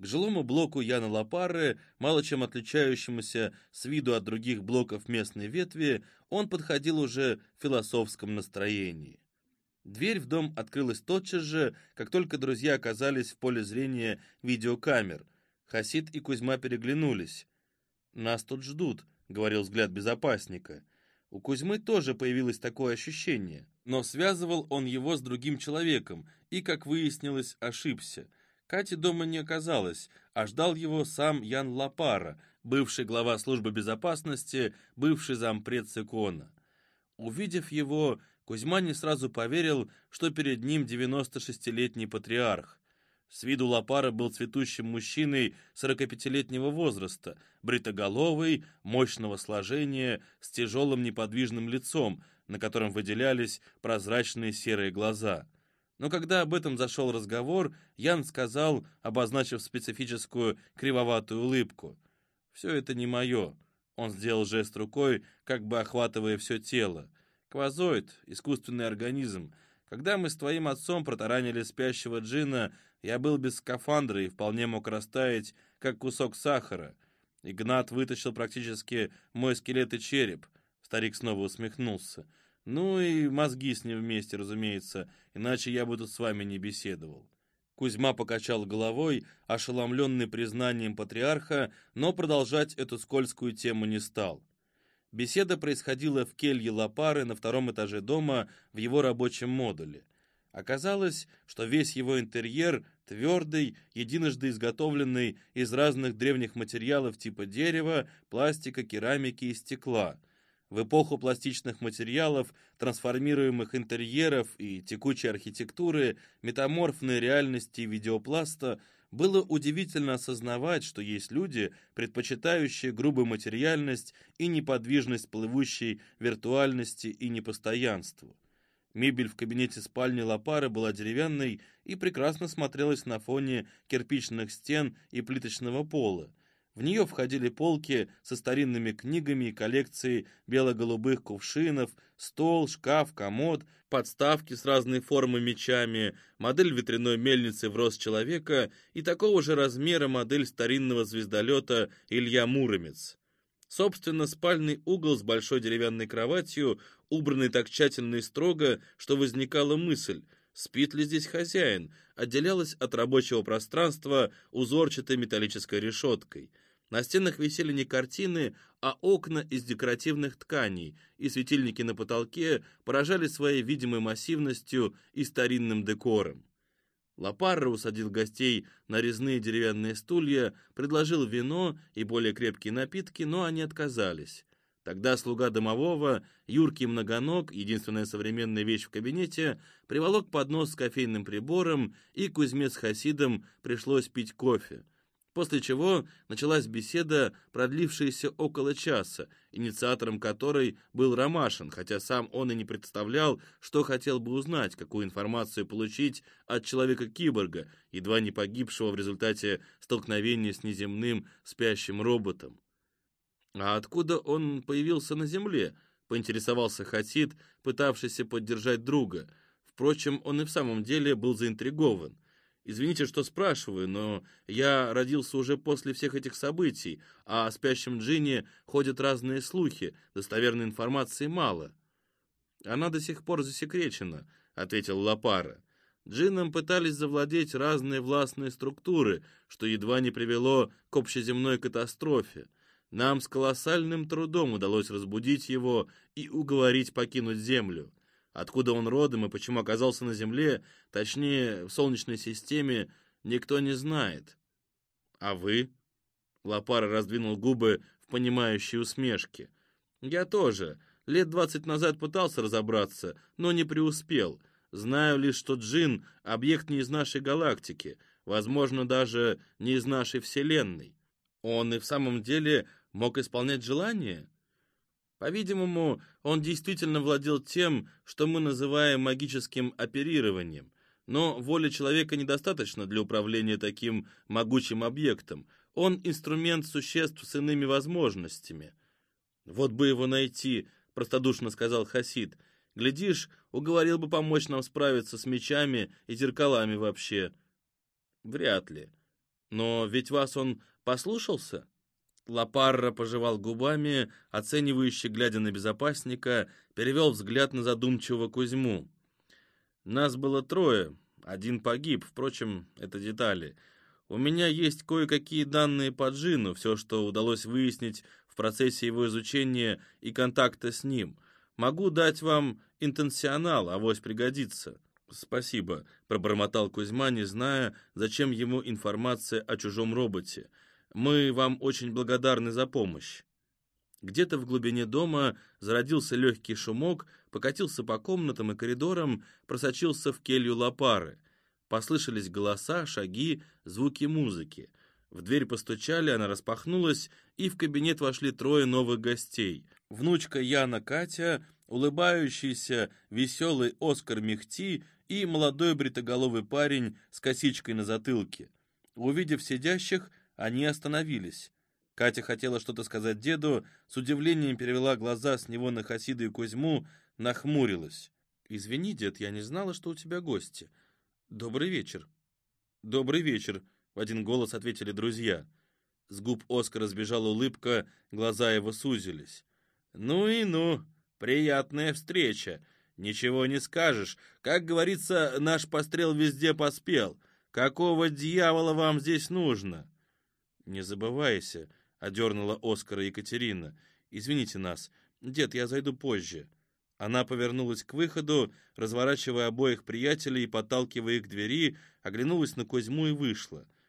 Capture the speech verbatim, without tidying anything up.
К жилому блоку Яна Лапары, мало чем отличающемуся с виду от других блоков местной ветви, он подходил уже в философском настроении. Дверь в дом открылась тотчас же, как только друзья оказались в поле зрения видеокамер. Хасид и Кузьма переглянулись. «Нас тут ждут», — говорил взгляд безопасника. У Кузьмы тоже появилось такое ощущение, но связывал он его с другим человеком и, как выяснилось, ошибся. Кати дома не оказалось, а ждал его сам Ян Лапара, бывший глава службы безопасности, бывший зампред Цикона. Увидев его, Кузьма не сразу поверил, что перед ним девяностошестилетний патриарх. С виду Лапара был цветущим мужчиной сорокапятилетнего возраста, бритоголовый, мощного сложения, с тяжелым неподвижным лицом, на котором выделялись прозрачные серые глаза. Но когда об этом зашел разговор, Ян сказал, обозначив специфическую кривоватую улыбку: «Все это не мое». Он сделал жест рукой, как бы охватывая все тело. «Квазоид, искусственный организм. Когда мы с твоим отцом протаранили спящего джинна, я был без скафандра и вполне мог растаять, как кусок сахара. Игнат вытащил практически мой скелет и череп». Старик снова усмехнулся. «Ну и мозги с ним вместе, разумеется, иначе я бы тут с вами не беседовал». Кузьма покачал головой, ошеломленный признанием патриарха, но продолжать эту скользкую тему не стал. Беседа происходила в келье Лапары на втором этаже дома в его рабочем модуле. Оказалось, что весь его интерьер твердый, единожды изготовленный из разных древних материалов типа дерева, пластика, керамики и стекла. В эпоху пластичных материалов, трансформируемых интерьеров и текучей архитектуры, метаморфной реальности видеопласта, было удивительно осознавать, что есть люди, предпочитающие грубую материальность и неподвижность плывущей виртуальности и непостоянству. Мебель в кабинете спальни Лапары была деревянной и прекрасно смотрелась на фоне кирпичных стен и плиточного пола. В нее входили полки со старинными книгами и коллекцией бело-голубых кувшинов, стол, шкаф, комод, подставки с разной формы мечами, модель ветряной мельницы в рост человека и такого же размера модель старинного звездолета Илья Муромец. Собственно, спальный угол с большой деревянной кроватью, убранный так тщательно и строго, что возникала мысль: спит ли здесь хозяин, отделялась от рабочего пространства узорчатой металлической решеткой. На стенах висели не картины, а окна из декоративных тканей, и светильники на потолке поражали своей видимой массивностью и старинным декором. Лапара усадил гостей на резные деревянные стулья, предложил вино и более крепкие напитки, но они отказались. Тогда слуга домового, юркий многоног, единственная современная вещь в кабинете, приволок поднос с кофейным прибором, и Кузьме с Хасидом пришлось пить кофе. После чего началась беседа, продлившаяся около часа, инициатором которой был Ромашин, хотя сам он и не представлял, что хотел бы узнать, какую информацию получить от человека-киборга, едва не погибшего в результате столкновения с неземным спящим роботом. «А откуда он появился на Земле?» — поинтересовался Хасид, пытавшийся поддержать друга. Впрочем, он и в самом деле был заинтригован. «Извините, что спрашиваю, но я родился уже после всех этих событий, а о спящем джинне ходят разные слухи, достоверной информации мало». «Она до сих пор засекречена», — ответил Лапара. «Джинном пытались завладеть разные властные структуры, что едва не привело к общеземной катастрофе. Нам с колоссальным трудом удалось разбудить его и уговорить покинуть Землю. Откуда он родом и почему оказался на Земле, точнее, в Солнечной системе, никто не знает». «А вы?» Лапара раздвинул губы в понимающей усмешке. «Я тоже. Лет двадцать назад пытался разобраться, но не преуспел. Знаю лишь, что джин — объект не из нашей галактики, возможно, даже не из нашей Вселенной. Он и в самом деле мог исполнять желания?» «По-видимому, он действительно владел тем, что мы называем магическим оперированием. Но воли человека недостаточно для управления таким могучим объектом. Он инструмент существ с иными возможностями». «Вот бы его найти», — простодушно сказал Хасид. «Глядишь, уговорил бы помочь нам справиться с мечами и зеркалами вообще». «Вряд ли». Но ведь вас он послушался? Лапарра пожевал губами, оценивающе глядя на безопасника, перевел взгляд на задумчивого Кузьму. Нас было трое, один погиб, впрочем, это детали. У меня есть кое-какие данные по Джину, все, что удалось выяснить в процессе его изучения и контакта с ним. Могу дать вам интенсионал, авось пригодится. Спасибо, пробормотал Кузьма, не зная, зачем ему информация о чужом роботе. Мы вам очень благодарны за помощь. Где-то в глубине дома зародился легкий шумок, покатился по комнатам и коридорам, просочился в келью Лапары. Послышались голоса, шаги, звуки музыки. В дверь постучали, она распахнулась, и в кабинет вошли трое новых гостей. Внучка Яна Катя, улыбающийся, веселый Оскар Мехти и молодой бритоголовый парень с косичкой на затылке. Увидев сидящих, они остановились. Катя хотела что-то сказать деду, с удивлением перевела глаза с него на Хасида и Кузьму, нахмурилась. «Извини, дед, я не знала, что у тебя гости. Добрый вечер». «Добрый вечер», — в один голос ответили друзья. С губ Оскара сбежала улыбка, глаза его сузились. «Ну и ну, приятная встреча. Ничего не скажешь. Как говорится, наш пострел везде поспел. Какого дьявола вам здесь нужно?» «Не забывайся», — одернула Оскара Екатерина. «Извините нас. Дед, я зайду позже». Она повернулась к выходу, разворачивая обоих приятелей и подталкивая их к двери, оглянулась на Кузьму и вышла.